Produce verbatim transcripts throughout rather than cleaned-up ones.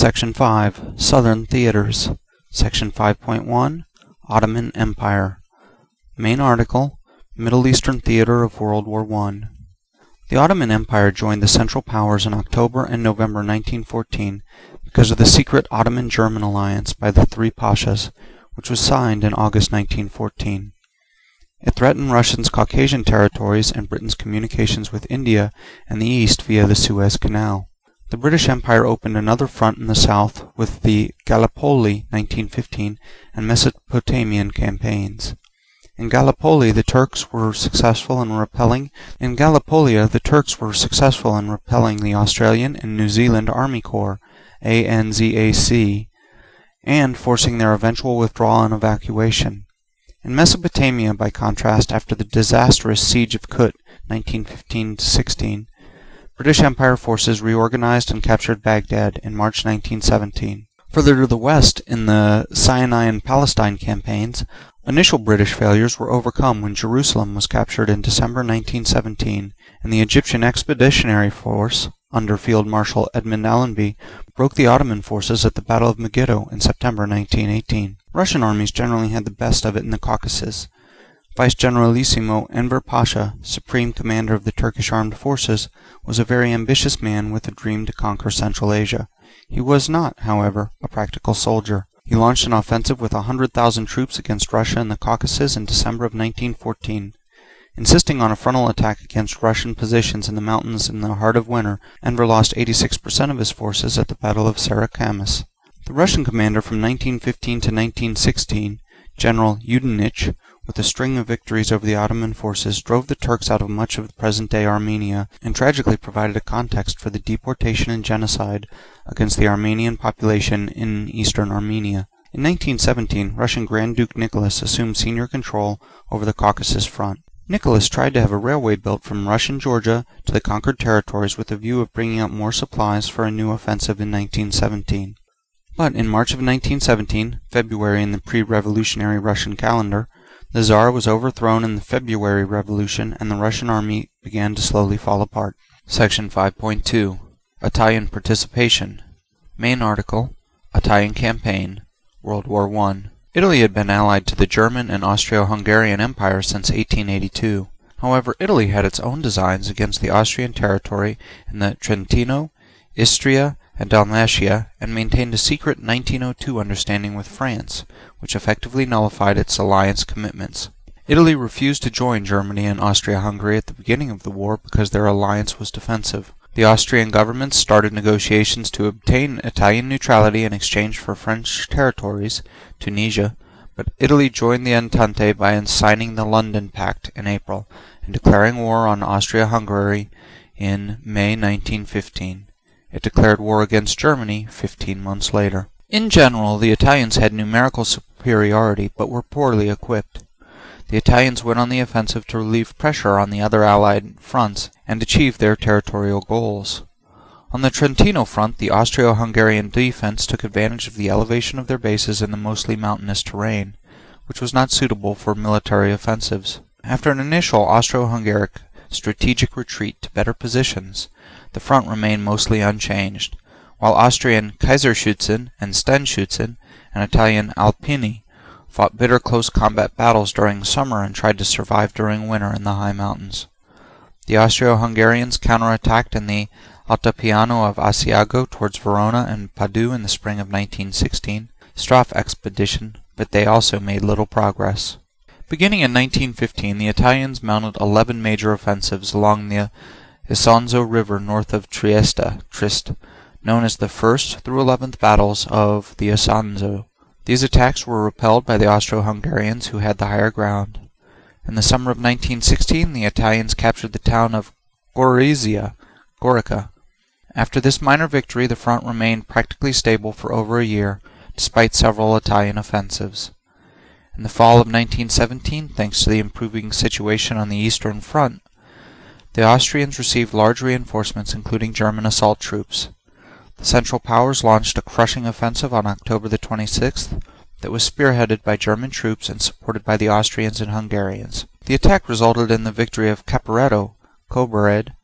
Section five. Southern Theaters. Section five point one. Ottoman Empire. Main article: Middle Eastern Theater of World War One. The Ottoman Empire joined the Central Powers in October and November nineteen fourteen because of the secret Ottoman-German alliance by the three Pashas, which was signed in August nineteen fourteen. It threatened Russia's Caucasian territories and Britain's communications with India and the East via the Suez Canal. The British Empire opened another front in the south with the Gallipoli nineteen fifteen and Mesopotamian campaigns. In Gallipoli, the Turks were successful in repelling in Gallipolia, the Turks were successful in repelling the Australian and New Zealand Army Corps, A N Z A C, and forcing their eventual withdrawal and evacuation. In Mesopotamia, by contrast, after the disastrous siege of Kut, nineteen fifteen to sixteen, British Empire forces reorganized and captured Baghdad in March nineteen seventeen. Further to the west, in the Sinai and Palestine campaigns, initial British failures were overcome when Jerusalem was captured in December nineteen seventeen, and the Egyptian Expeditionary Force, under Field Marshal Edmund Allenby, broke the Ottoman forces at the Battle of Megiddo in September nineteen eighteen. Russian armies generally had the best of it in the Caucasus. Vice Generalissimo Enver Pasha, supreme commander of the Turkish armed forces, was a very ambitious man with a dream to conquer Central Asia. He was not, however, a practical soldier. He launched an offensive with a hundred thousand troops against Russia in the Caucasus in December of nineteen fourteen. Insisting on a frontal attack against Russian positions in the mountains in the heart of winter, Enver lost eighty-six percent of his forces at the Battle of Sarakamis. The Russian commander from nineteen fifteen to nineteen sixteen, General Yudenich, with a string of victories over the Ottoman forces, drove the Turks out of much of present-day Armenia, and tragically provided a context for the deportation and genocide against the Armenian population in eastern Armenia. In nineteen seventeen, Russian Grand Duke Nicholas assumed senior control over the Caucasus front. Nicholas tried to have a railway built from Russian Georgia to the conquered territories with a view of bringing up more supplies for a new offensive in nineteen seventeen. But in March of nineteen seventeen, February in the pre-revolutionary Russian calendar, the Tsar was overthrown in the February Revolution, and the Russian army began to slowly fall apart. Section five point two. Italian Participation. Main article: Italian Campaign, World War One. Italy had been allied to the German and Austro-Hungarian Empire since eighteen eighty-two. However, Italy had its own designs against the Austrian territory in the Trentino, Istria, and Dalmatia, and maintained a secret nineteen oh two understanding with France, which effectively nullified its alliance commitments. Italy refused to join Germany and Austria-Hungary at the beginning of the war because their alliance was defensive. The Austrian government started negotiations to obtain Italian neutrality in exchange for French territories, Tunisia, but Italy joined the Entente by signing the London Pact in April and declaring war on Austria-Hungary in May nineteen fifteen. It declared war against Germany fifteen months later. In general, the Italians had numerical superiority, but were poorly equipped. The Italians went on the offensive to relieve pressure on the other Allied fronts and achieve their territorial goals. On the Trentino front, the Austro-Hungarian defense took advantage of the elevation of their bases in the mostly mountainous terrain, which was not suitable for military offensives. After an initial Austro-Hungaric strategic retreat to better positions, the front remained mostly unchanged, while Austrian Kaiserschützen and Stenschützen and Italian Alpini fought bitter close combat battles during summer and tried to survive during winter in the high mountains. The Austro-Hungarians counterattacked in the Altipiano of Asiago towards Verona and Padoue in the spring of nineteen sixteen, Strafe expedition, but they also made little progress. Beginning in nineteen fifteen, the Italians mounted eleven major offensives along the Isonzo River north of Trieste, Trist, known as the first through eleventh battles of the Isonzo. These attacks were repelled by the Austro-Hungarians, who had the higher ground. In the summer of nineteen sixteen, the Italians captured the town of Gorizia, Gorica. After this minor victory, the front remained practically stable for over a year, despite several Italian offensives. In the fall of nineteen seventeen, thanks to the improving situation on the Eastern Front, the Austrians received large reinforcements, including German assault troops. The Central Powers launched a crushing offensive on October the twenty-sixth that was spearheaded by German troops and supported by the Austrians and Hungarians. The attack resulted in the victory of Caporetto, Kobarid,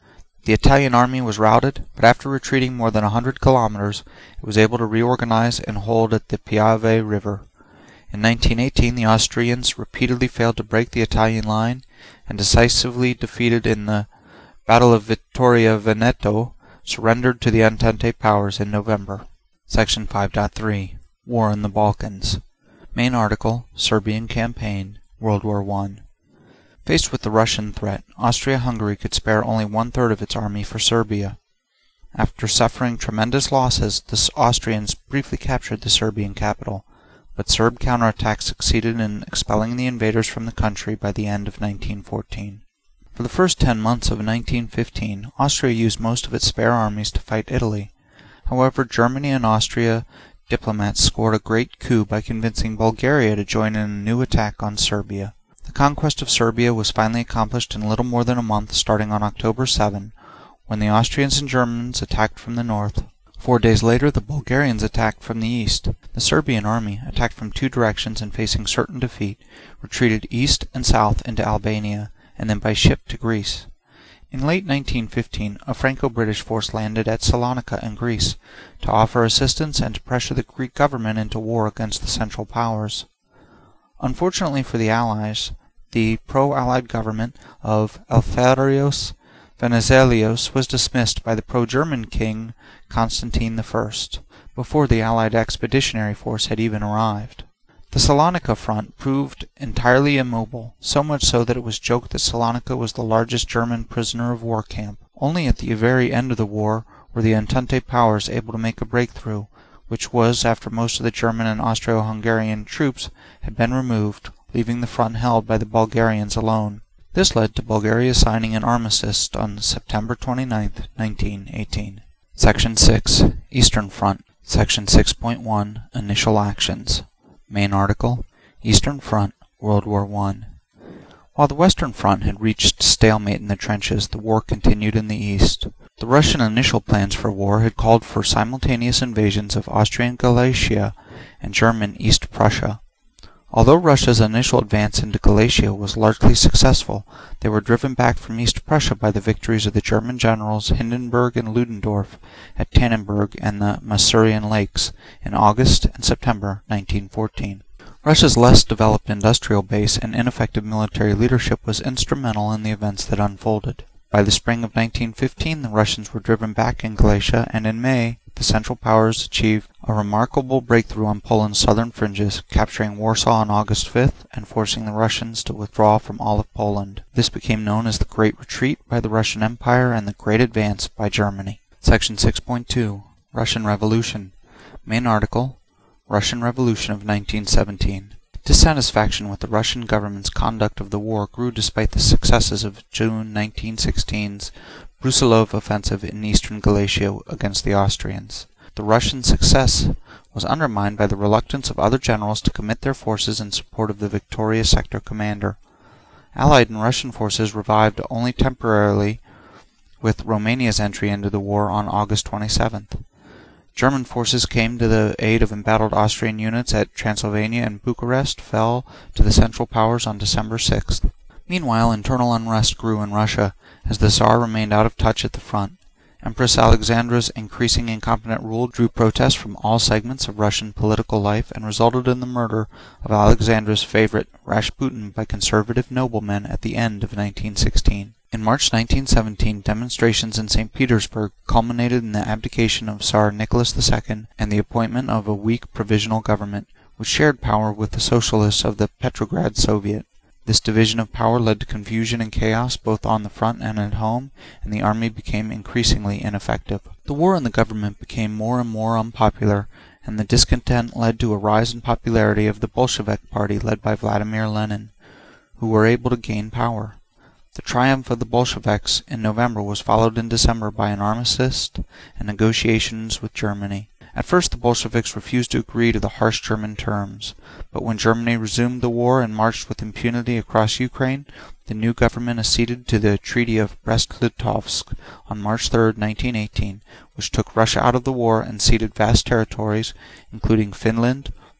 The Italian army was routed, but after retreating more than a hundred kilometers, it was able to reorganize and hold at the Piave River. In nineteen eighteen, the Austrians repeatedly failed to break the Italian line, and decisively defeated in the Battle of Vittorio Veneto, surrendered to the Entente powers in November. Section five point three. War in the Balkans. Main article, Serbian Campaign, World War One. Faced with the Russian threat, Austria-Hungary could spare only one-third of its army for Serbia. After suffering tremendous losses, the Austrians briefly captured the Serbian capital, but Serb counterattacks succeeded in expelling the invaders from the country by the end of nineteen fourteen. For the first ten months of nineteen fifteen, Austria used most of its spare armies to fight Italy. However, Germany and Austria diplomats scored a great coup by convincing Bulgaria to join in a new attack on Serbia. The conquest of Serbia was finally accomplished in little more than a month, starting on October seventh, when the Austrians and Germans attacked from the north. Four days later, the Bulgarians attacked from the east. The Serbian army, attacked from two directions and facing certain defeat, retreated east and south into Albania, and then by ship to Greece. In late nineteen fifteen, a Franco-British force landed at Salonika in Greece to offer assistance and to pressure the Greek government into war against the Central Powers. Unfortunately for the Allies, the pro-Allied government of Eleftherios Venizelos was dismissed by the pro-German king Constantine the First, before the Allied expeditionary force had even arrived. The Salonika front proved entirely immobile, so much so that it was joked that Salonika was the largest German prisoner of war camp. Only at the very end of the war were the Entente powers able to make a breakthrough, which was after most of the German and Austro-Hungarian troops had been removed, leaving the front held by the Bulgarians alone. This led to Bulgaria signing an armistice on September twenty-ninth, nineteen eighteen. Section six. Eastern Front. Section six point one. Initial Actions. Main article, Eastern Front, World War One. While the Western Front had reached stalemate in the trenches, the war continued in the east. The Russian initial plans for war had called for simultaneous invasions of Austrian Galicia and German East Prussia. Although Russia's initial advance into Galicia was largely successful, they were driven back from East Prussia by the victories of the German generals Hindenburg and Ludendorff at Tannenberg and the Masurian Lakes in August and September nineteen fourteen. Russia's less developed industrial base and ineffective military leadership was instrumental in the events that unfolded. By the spring of nineteen fifteen, the Russians were driven back in Galicia, and in May, the Central Powers achieved a remarkable breakthrough on Poland's southern fringes, capturing Warsaw on August fifth and forcing the Russians to withdraw from all of Poland. This became known as the Great Retreat by the Russian Empire and the Great Advance by Germany. Section six point two. Russian Revolution. Main article, Russian Revolution of nineteen seventeen. Dissatisfaction with the Russian government's conduct of the war grew despite the successes of June nineteen sixteen's Brusilov offensive in eastern Galicia against the Austrians. The Russian success was undermined by the reluctance of other generals to commit their forces in support of the victorious sector commander. Allied and Russian forces revived only temporarily with Romania's entry into the war on August twenty-seventh. German forces came to the aid of embattled Austrian units at Transylvania, and Bucharest fell to the Central Powers on December sixth. Meanwhile, internal unrest grew in Russia, as the Tsar remained out of touch at the front. Empress Alexandra's increasing incompetent rule drew protests from all segments of Russian political life and resulted in the murder of Alexandra's favorite, Rasputin, by conservative noblemen at the end of nineteen sixteen. In March nineteen seventeen, demonstrations in Saint Petersburg culminated in the abdication of Tsar Nicholas the Second and the appointment of a weak provisional government, which shared power with the socialists of the Petrograd Soviet. This division of power led to confusion and chaos both on the front and at home, and the army became increasingly ineffective. The war and the government became more and more unpopular, and the discontent led to a rise in popularity of the Bolshevik Party led by Vladimir Lenin, who were able to gain power. The triumph of the Bolsheviks in November was followed in December by an armistice and negotiations with Germany. At first the Bolsheviks refused to agree to the harsh German terms, but when Germany resumed the war and marched with impunity across Ukraine, the new government acceded to the Treaty of Brest-Litovsk on March third, nineteen eighteen, which took Russia out of the war and ceded vast territories, including Finland,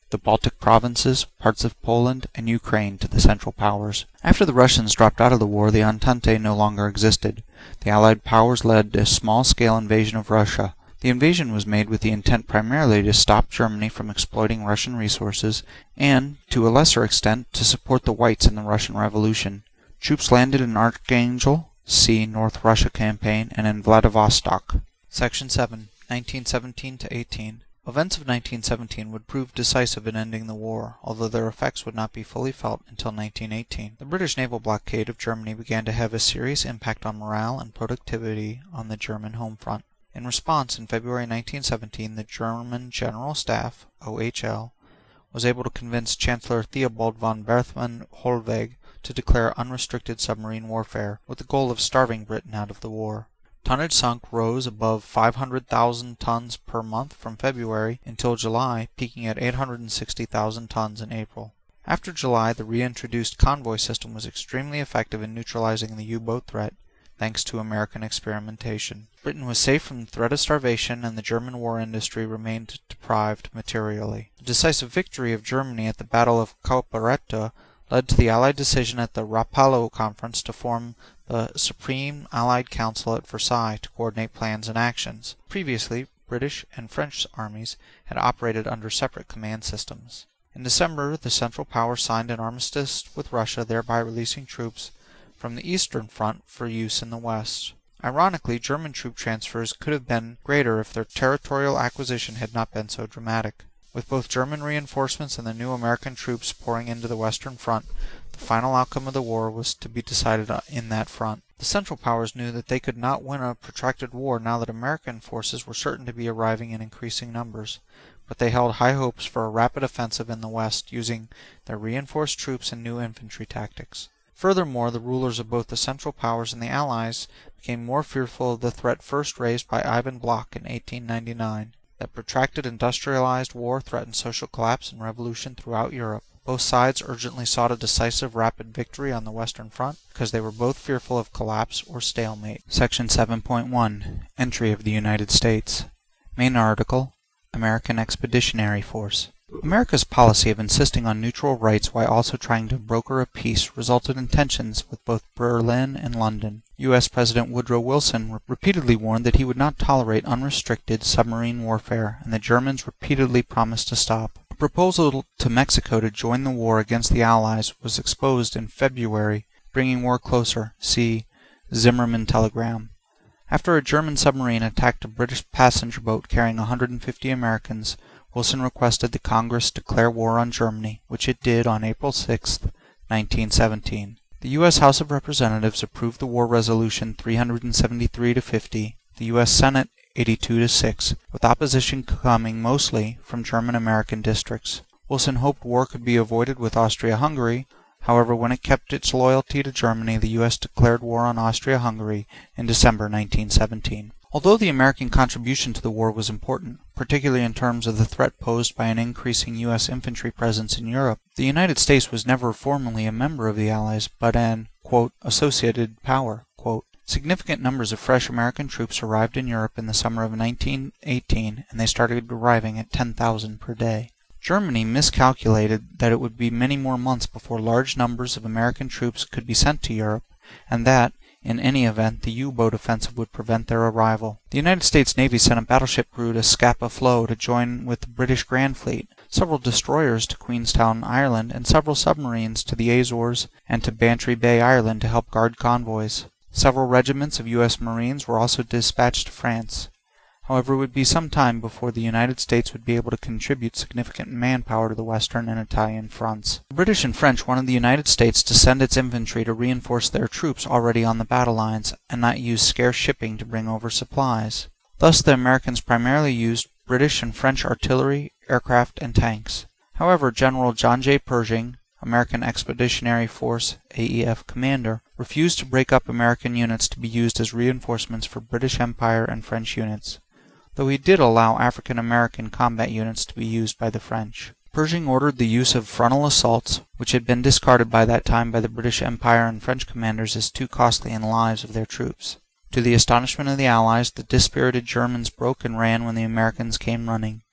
the Baltic provinces, parts of Poland, and Ukraine to the Central Powers. After the Russians dropped out of the war, the Entente no longer existed. The Allied powers led a small-scale invasion of Russia. The invasion was made with the intent primarily to stop Germany from exploiting Russian resources and, to a lesser extent, to support the whites in the Russian Revolution. Troops landed in Archangel, see North Russia Campaign, and in Vladivostok. Section seven, nineteen seventeen to eighteen. Events of nineteen seventeen would prove decisive in ending the war, although their effects would not be fully felt until nineteen eighteen. The British naval blockade of Germany began to have a serious impact on morale and productivity on the German home front. In response, in February nineteen seventeen, the German General Staff, O H L, was able to convince Chancellor Theobald von Bethmann-Hollweg to declare unrestricted submarine warfare, with the goal of starving Britain out of the war. Tonnage sunk rose above five hundred thousand tons per month from February until July, peaking at eight hundred sixty thousand tons in April. After July, the reintroduced convoy system was extremely effective in neutralizing the U-boat threat, thanks to American experimentation. Britain was safe from the threat of starvation, and the German war industry remained deprived materially. The decisive victory of Germany at the Battle of Caporetto led to the Allied decision at the Rapallo Conference to form the Supreme Allied Council at Versailles to coordinate plans and actions. Previously, British and French armies had operated under separate command systems. In December, the Central Powers signed an armistice with Russia, thereby releasing troops from the Eastern Front for use in the West. Ironically, German troop transfers could have been greater if their territorial acquisition had not been so dramatic. With both German reinforcements and the new American troops pouring into the Western Front, the final outcome of the war was to be decided in that front. The Central Powers knew that they could not win a protracted war now that American forces were certain to be arriving in increasing numbers, but they held high hopes for a rapid offensive in the West using their reinforced troops and new infantry tactics. Furthermore, the rulers of both the Central Powers and the Allies became more fearful of the threat first raised by Ivan Bloch in eighteen ninety-nine. That protracted industrialized war threatened social collapse and revolution throughout Europe. Both sides urgently sought a decisive, rapid victory on the Western Front because they were both fearful of collapse or stalemate. Section seven point one. Entry of the United States. Main article, American Expeditionary Force. America's policy of insisting on neutral rights while also trying to broker a peace resulted in tensions with both Berlin and London. U S President Woodrow Wilson re- repeatedly warned that he would not tolerate unrestricted submarine warfare, and the Germans repeatedly promised to stop. A proposal to Mexico to join the war against the Allies was exposed in February, bringing war closer. See Zimmermann telegram. After a German submarine attacked a British passenger boat carrying one hundred fifty Americans, Wilson requested the Congress declare war on Germany, which it did on April sixth, nineteen seventeen. The U S House of Representatives approved the war resolution three hundred seventy-three to fifty, the U S Senate eighty-two to six, with opposition coming mostly from German-American districts. Wilson hoped war could be avoided with Austria-Hungary. However, when it kept its loyalty to Germany, the U S declared war on Austria-Hungary in December nineteen seventeen. Although the American contribution to the war was important, particularly in terms of the threat posed by an increasing U S infantry presence in Europe, the United States was never formally a member of the Allies, but an, quote, associated power, quote. Significant numbers of fresh American troops arrived in Europe in the summer of nineteen eighteen, and they started arriving at ten thousand per day. Germany miscalculated that it would be many more months before large numbers of American troops could be sent to Europe, and that, in any event, the U-boat offensive would prevent their arrival. The United States Navy sent a battleship crew to Scapa Flow to join with the British Grand Fleet, several destroyers to Queenstown, Ireland, and several submarines to the Azores and to Bantry Bay, Ireland, to help guard convoys. Several regiments of U S Marines were also dispatched to France. However, it would be some time before the United States would be able to contribute significant manpower to the Western and Italian fronts. The British and French wanted the United States to send its infantry to reinforce their troops already on the battle lines, and not use scarce shipping to bring over supplies. Thus, the Americans primarily used British and French artillery, aircraft, and tanks. However, General John J. Pershing, American Expeditionary Force A E F commander, refused to break up American units to be used as reinforcements for British Empire and French units, though he did allow African-American combat units to be used by the French. Pershing ordered the use of frontal assaults, which had been discarded by that time by the British Empire and French commanders as too costly in the lives of their troops. To the astonishment of the Allies, the dispirited Germans broke and ran when the Americans came running.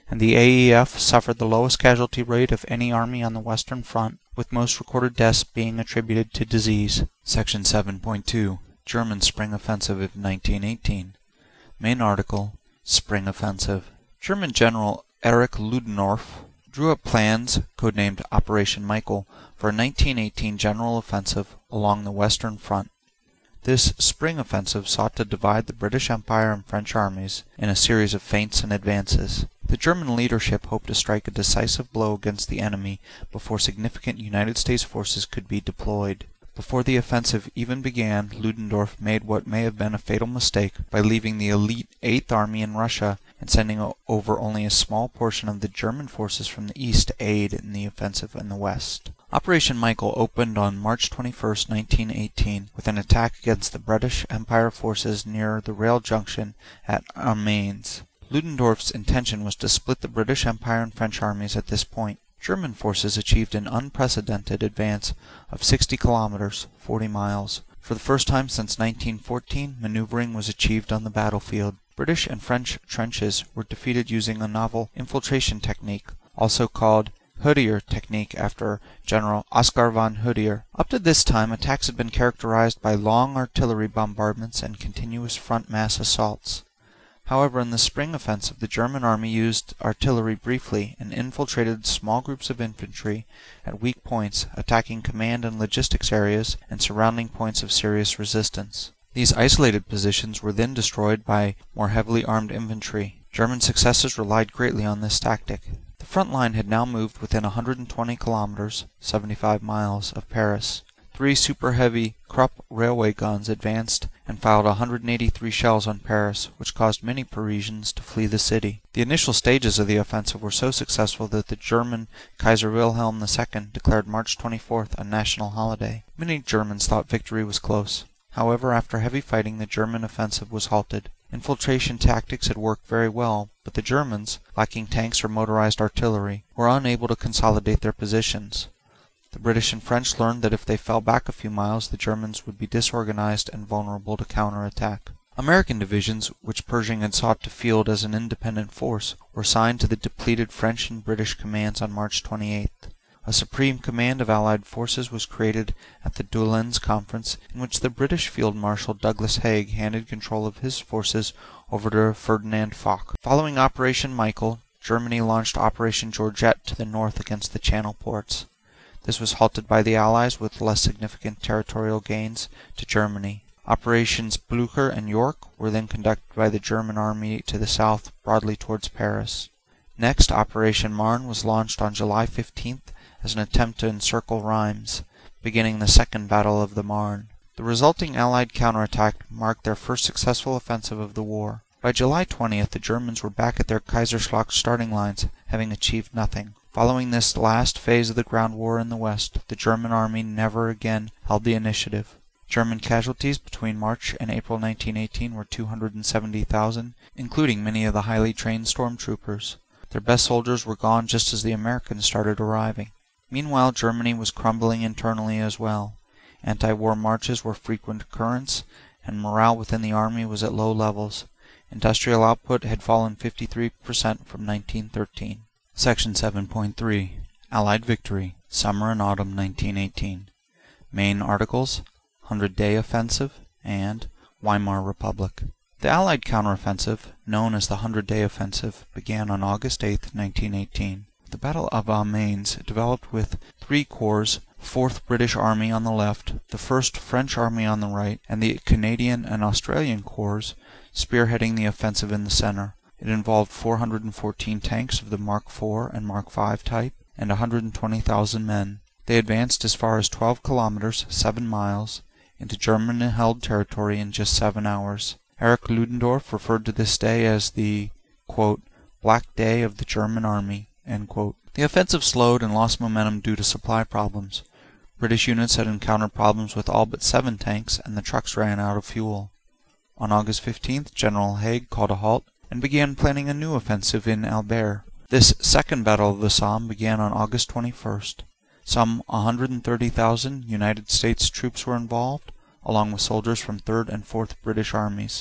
and the A E F suffered the lowest casualty rate of any army on the Western Front, with most recorded deaths being attributed to disease. Section seven point two. German Spring Offensive of nineteen eighteen. Main article, Spring Offensive. German General Erich Ludendorff drew up plans, codenamed Operation Michael, for a nineteen eighteen general offensive along the Western Front. This spring offensive sought to divide the British Empire and French armies in a series of feints and advances. The German leadership hoped to strike a decisive blow against the enemy before significant United States forces could be deployed. Before the offensive even began, Ludendorff made what may have been a fatal mistake by leaving the elite Eighth Army in Russia and sending over only a small portion of the German forces from the east to aid in the offensive in the west. Operation Michael opened on March twenty-first, nineteen eighteen, with an attack against the British Empire forces near the rail junction at Amiens. Ludendorff's intention was to split the British Empire and French armies at this point. German forces achieved an unprecedented advance of sixty kilometers, forty miles. For the first time since nineteen fourteen, maneuvering was achieved on the battlefield. British and French trenches were defeated using a novel infiltration technique, also called Hutier technique after General Oskar von Hutier. Up to this time, attacks had been characterized by long artillery bombardments and continuous front mass assaults. However, in the spring offensive, the German army used artillery briefly and infiltrated small groups of infantry at weak points, attacking command and logistics areas and surrounding points of serious resistance. These isolated positions were then destroyed by more heavily armed infantry. German successes relied greatly on this tactic. The front line had now moved within one hundred twenty kilometers, seventy-five miles, of Paris. Three super-heavy Krupp railway guns advanced and fired one hundred eighty-three shells on Paris, which caused many Parisians to flee the city. The initial stages of the offensive were so successful that the German Kaiser Wilhelm the Second declared March twenty-fourth a national holiday. Many Germans thought victory was close. However, after heavy fighting, the German offensive was halted. Infiltration tactics had worked very well, but the Germans, lacking tanks or motorized artillery, were unable to consolidate their positions. The British and French learned that if they fell back a few miles, the Germans would be disorganized and vulnerable to counterattack. American divisions, which Pershing had sought to field as an independent force, were assigned to the depleted French and British commands on March twenty-eighth. A supreme command of Allied forces was created at the Doullens Conference, in which the British Field Marshal Douglas Haig handed control of his forces over to Ferdinand Foch. Following Operation Michael, Germany launched Operation Georgette to the north against the Channel ports. This was halted by the Allies with less significant territorial gains to Germany. Operations Blucher and York were then conducted by the German army to the south, broadly towards Paris. Next, Operation Marne was launched on July fifteenth as an attempt to encircle Reims, beginning the Second Battle of the Marne. The resulting Allied counterattack marked their first successful offensive of the war. By July twentieth, the Germans were back at their Kaiserschlacht starting lines, having achieved nothing. Following this last phase of the ground war in the west, the German army never again held the initiative. German casualties between March and April nineteen eighteen were two hundred seventy thousand, including many of the highly trained stormtroopers. Their best soldiers were gone just as the Americans started arriving. Meanwhile, Germany was crumbling internally as well. Anti-war marches were frequent occurrence, and morale within the army was at low levels. Industrial output had fallen fifty-three percent from nineteen thirteen. Section seven point three. Allied Victory, Summer and Autumn nineteen eighteen. Main articles, Hundred-Day Offensive, and Weimar Republic. The Allied counteroffensive, known as the Hundred-Day Offensive, began on August eighth, nineteen eighteen. The Battle of Amiens developed with three corps, fourth British Army on the left, the first French Army on the right, and the Canadian and Australian corps spearheading the offensive in the center. It involved four hundred fourteen tanks of the Mark four and Mark five type, and one hundred twenty thousand men. They advanced as far as twelve kilometers, seven miles, into German-held territory in just seven hours. Erich Ludendorff referred to this day as the, quote, Black Day of the German Army, end quote. The offensive slowed and lost momentum due to supply problems. British units had encountered problems with all but seven tanks, and the trucks ran out of fuel. On August fifteenth, General Haig called a halt and began planning a new offensive in Albert. This second Battle of the Somme began on August twenty-first. Some one hundred thirty thousand United States troops were involved, along with soldiers from third and fourth British armies.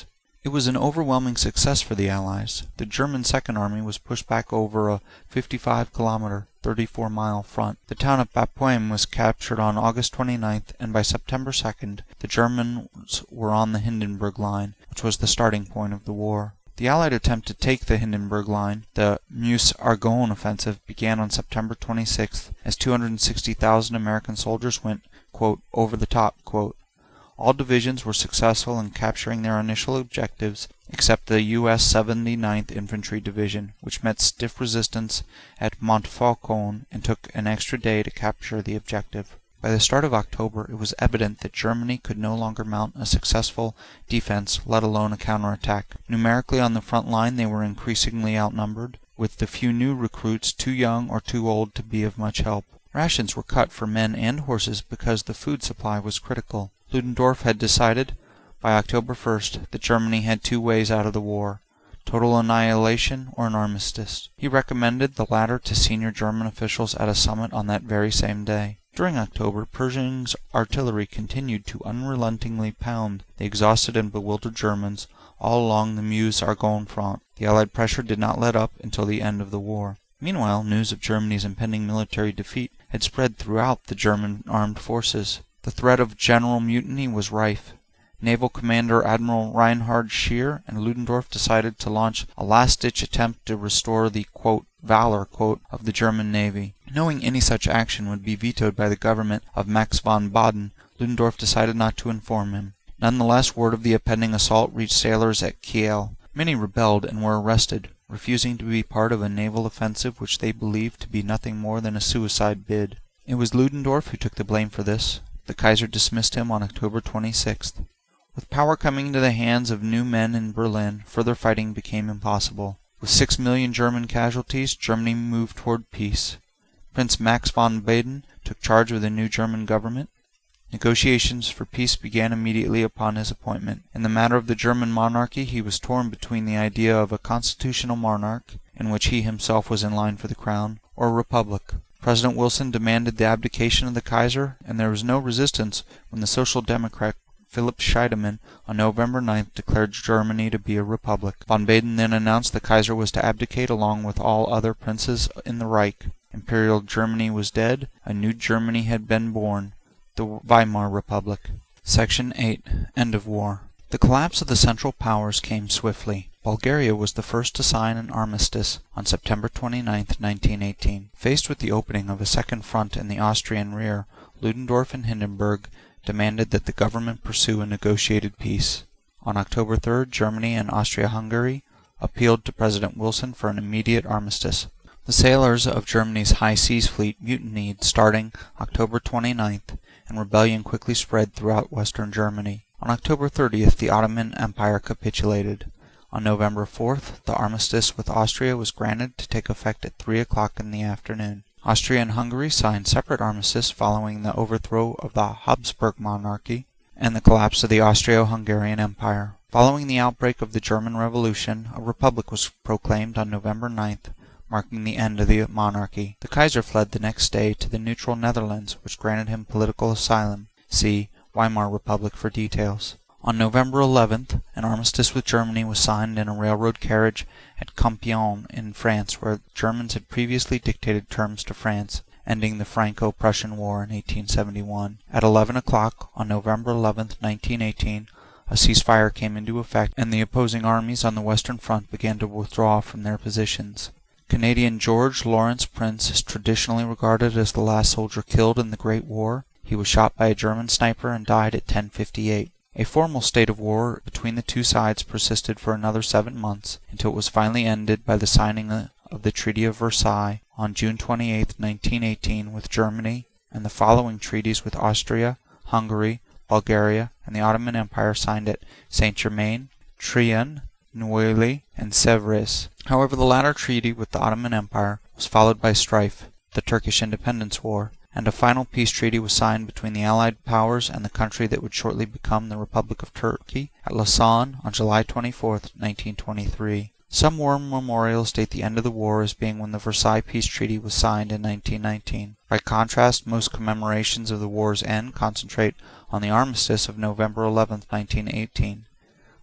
It was an overwhelming success for the Allies. The German Second Army was pushed back over a fifty-five kilometer, thirty-four mile front. The town of Bapaume was captured on August twenty-ninth, and by September second, the Germans were on the Hindenburg Line, which was the starting point of the war. The Allied attempt to take the Hindenburg Line, the Meuse-Argonne offensive, began on September twenty-sixth, as two hundred sixty thousand American soldiers went, quote, over the top, quote. All divisions were successful in capturing their initial objectives, except the U S seventy-ninth Infantry Division, which met stiff resistance at Montfaucon and took an extra day to capture the objective. By the start of October, it was evident that Germany could no longer mount a successful defense, let alone a counterattack. Numerically on the front line, they were increasingly outnumbered, with the few new recruits too young or too old to be of much help. Rations were cut for men and horses because the food supply was critical. Ludendorff had decided, by October first, that Germany had two ways out of the war: total annihilation or an armistice. He recommended the latter to senior German officials at a summit on that very same day. During October, Pershing's artillery continued to unrelentingly pound the exhausted and bewildered Germans all along the Meuse-Argonne front. The Allied pressure did not let up until the end of the war. Meanwhile, news of Germany's impending military defeat had spread throughout the German armed forces. The threat of general mutiny was rife. Naval Commander Admiral Reinhard Scheer and Ludendorff decided to launch a last-ditch attempt to restore the, quote, valor, quote, of the German Navy. Knowing any such action would be vetoed by the government of Max von Baden, Ludendorff decided not to inform him. Nonetheless, word of the impending assault reached sailors at Kiel. Many rebelled and were arrested, refusing to be part of a naval offensive which they believed to be nothing more than a suicide bid. It was Ludendorff who took the blame for this. The Kaiser dismissed him on October twenty-sixth. With power coming into the hands of new men in Berlin, further fighting became impossible. With six million German casualties, Germany moved toward peace. Prince Max von Baden took charge of the new German government. Negotiations for peace began immediately upon his appointment. In the matter of the German monarchy, he was torn between the idea of a constitutional monarch, in which he himself was in line for the crown, or a republic. President Wilson demanded the abdication of the Kaiser, and there was no resistance when the Social Democrat Philipp Scheidemann on November ninth declared Germany to be a republic. Von Baden then announced the Kaiser was to abdicate along with all other princes in the Reich. Imperial Germany was dead, a new Germany had been born, the Weimar Republic. Section eight. End of War. The collapse of the Central Powers came swiftly. Bulgaria was the first to sign an armistice on September twenty-ninth, nineteen eighteen. Faced with the opening of a second front in the Austrian rear, Ludendorff and Hindenburg demanded that the government pursue a negotiated peace. On October third, Germany and Austria-Hungary appealed to President Wilson for an immediate armistice. The sailors of Germany's High Seas Fleet mutinied starting October twenty-ninth, and rebellion quickly spread throughout western Germany. On October thirtieth, the Ottoman Empire capitulated. On November fourth, the armistice with Austria was granted to take effect at three o'clock in the afternoon. Austria and Hungary signed separate armistices following the overthrow of the Habsburg monarchy and the collapse of the Austro-Hungarian Empire. Following the outbreak of the German Revolution, a republic was proclaimed on November ninth, marking the end of the monarchy. The Kaiser fled the next day to the neutral Netherlands, which granted him political asylum. See Weimar Republic for details. On November eleventh, an armistice with Germany was signed in a railroad carriage at Compiègne in France, where Germans had previously dictated terms to France, ending the Franco-Prussian War in eighteen seventy-one. At eleven o'clock on November eleventh, nineteen eighteen, a ceasefire came into effect, and the opposing armies on the Western Front began to withdraw from their positions. Canadian George Lawrence Prince is traditionally regarded as the last soldier killed in the Great War. He was shot by a German sniper and died at ten fifty-eight. A formal state of war between the two sides persisted for another seven months, until it was finally ended by the signing of the Treaty of Versailles on June twenty-eighth, nineteen eighteen, with Germany, and the following treaties with Austria, Hungary, Bulgaria, and the Ottoman Empire signed at Saint-Germain, Trianon, Neuilly, and Sèvres. However, the latter treaty with the Ottoman Empire was followed by strife, the Turkish Independence War, and a final peace treaty was signed between the Allied powers and the country that would shortly become the Republic of Turkey at Lausanne on July twenty-fourth, nineteen twenty-three. Some war memorials date the end of the war as being when the Versailles Peace Treaty was signed in nineteen nineteen. By contrast, most commemorations of the war's end concentrate on the armistice of November eleventh, nineteen eighteen.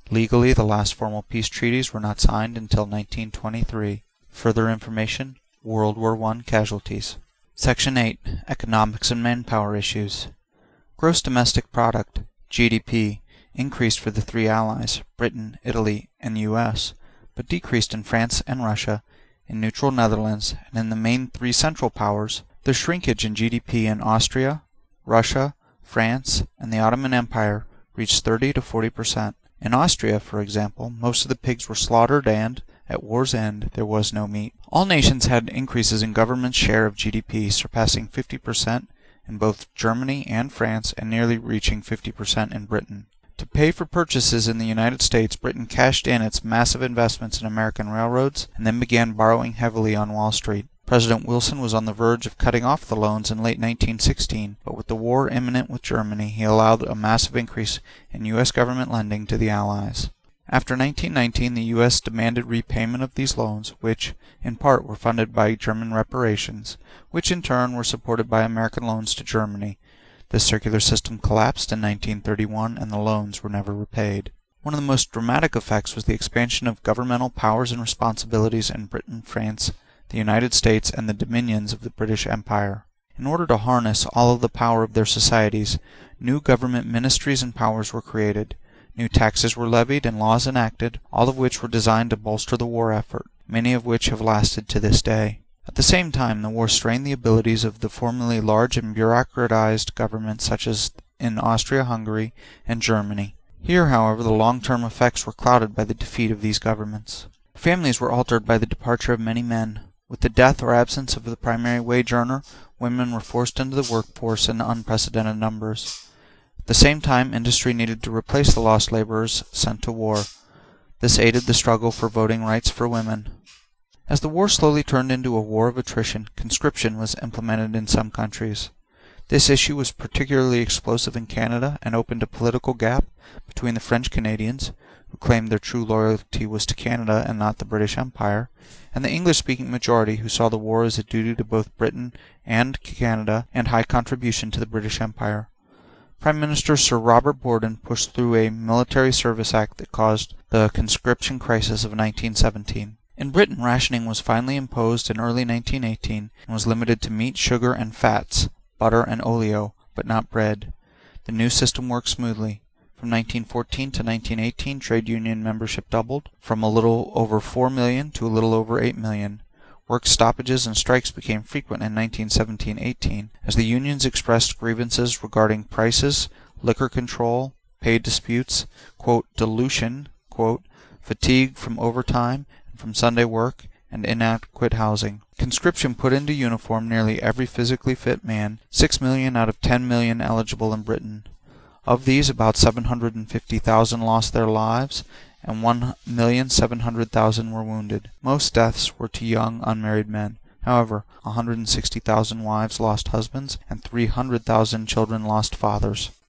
Legally, the last formal peace treaties were not signed until nineteen twenty-three. Further information, World War One casualties. Section eight. Economics and Manpower Issues. Gross Domestic Product, G D P, increased for the three Allies, Britain, Italy, and U S, but decreased in France and Russia, in neutral Netherlands, and in the main three Central Powers. The shrinkage in G D P in Austria, Russia, France, and the Ottoman Empire reached thirty to forty percent. In Austria, for example, most of the pigs were slaughtered and, at war's end, there was no meat. All nations had increases in government's share of G D P surpassing fifty percent in both Germany and France and nearly reaching fifty percent in Britain. To pay for purchases in the United States, Britain cashed in its massive investments in American railroads and then began borrowing heavily on Wall Street. President Wilson was on the verge of cutting off the loans in late nineteen sixteen, but with the war imminent with Germany, he allowed a massive increase in U S government lending to the Allies. After nineteen nineteen, the U S demanded repayment of these loans, which, in part, were funded by German reparations, which in turn were supported by American loans to Germany. This circular system collapsed in nineteen thirty-one, and the loans were never repaid. One of the most dramatic effects was the expansion of governmental powers and responsibilities in Britain, France, the United States, and the dominions of the British Empire. In order to harness all of the power of their societies, new government ministries and powers were created. New taxes were levied and laws enacted, all of which were designed to bolster the war effort, many of which have lasted to this day. At the same time, the war strained the abilities of the formerly large and bureaucratized governments such as in Austria-Hungary and Germany. Here, however, the long-term effects were clouded by the defeat of these governments. Families were altered by the departure of many men. With the death or absence of the primary wage earner, women were forced into the workforce in unprecedented numbers. At the same time, industry needed to replace the lost laborers sent to war. This aided the struggle for voting rights for women. As the war slowly turned into a war of attrition, conscription was implemented in some countries. This issue was particularly explosive in Canada and opened a political gap between the French Canadians, who claimed their true loyalty was to Canada and not the British Empire, and the English-speaking majority who saw the war as a duty to both Britain and Canada and high contribution to the British Empire. Prime Minister Sir Robert Borden pushed through a Military Service Act that caused the conscription crisis of nineteen seventeen. In Britain, rationing was finally imposed in early nineteen eighteen and was limited to meat, sugar, and fats, butter and oleo, but not bread. The new system worked smoothly. From nineteen fourteen to nineteen eighteen, trade union membership doubled, from a little over four million to a little over eight million. Work stoppages and strikes became frequent in nineteen seventeen eighteen, as the unions expressed grievances regarding prices, liquor control, pay disputes, quote, dilution, quote, fatigue from overtime and from Sunday work, and inadequate housing. Conscription put into uniform nearly every physically fit man, six million out of ten million eligible in Britain. Of these, about seven hundred fifty thousand lost their lives, and one million seven hundred thousand were wounded. Most deaths were to young, unmarried men. However, one hundred sixty thousand wives lost husbands, and three hundred thousand children lost fathers.